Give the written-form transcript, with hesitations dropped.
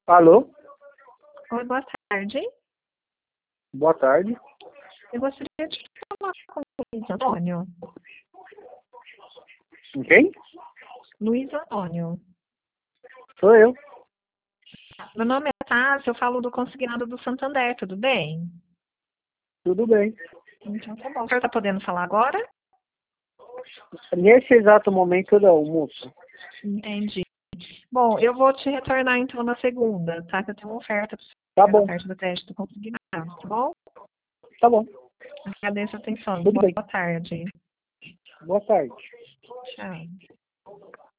Alô? Oi, boa tarde. Boa tarde. Eu gostaria de falar com o Luiz Antônio. Quem? Luiz Antônio. Sou eu. Meu nome é Tássia, eu falo do consignado do Santander, tudo bem? Tudo bem. Então tá bom. O senhor está podendo falar agora? Nesse exato momento não, moça. Entendi. Bom, eu vou te retornar então na segunda, tá? Que eu tenho uma oferta para Tá você na bom, parte do teste do consignado, tá bom? tá bom. Agradeço a atenção. Tudo bem. Boa tarde. Boa tarde. Tchau.